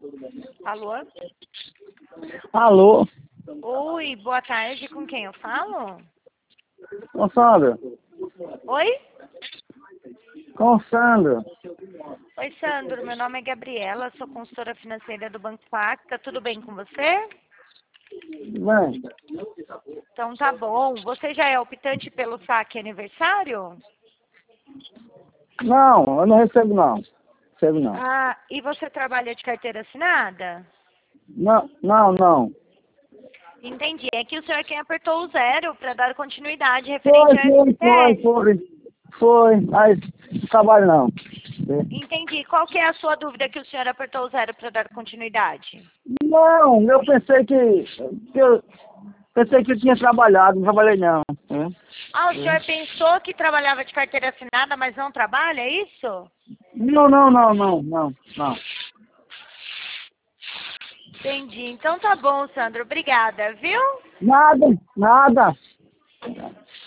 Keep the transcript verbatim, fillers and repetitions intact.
Alô? Alô? Oi, boa tarde. Com quem eu falo? Com Sandra? Oi? Com Sandra? Oi, Sandro. Meu nome é Gabriela, sou consultora financeira do Banco Pacta. Tudo bem com você? Bem, Então tá bom. Você já é optante pelo saque aniversário? não, eu não recebo não. Recebo não. Ah, e você trabalha de carteira assinada? Não, não, não. Entendi. É que o senhor quem apertou o zero para dar continuidade referente Foi, ao foi, foi, F G T S. foi. Foi, mas trabalho não. Entendi. Qual que é a sua dúvida que o senhor apertou o zero para dar continuidade? Não, eu pensei que, que eu pensei que eu tinha trabalhado, não trabalhei não. É. Ah, o senhor pensou que trabalhava de carteira assinada, mas não trabalha, é isso? Não, não, não, não, não, não. Entendi. Então tá bom, Sandro. Obrigada, viu? Nada, nada.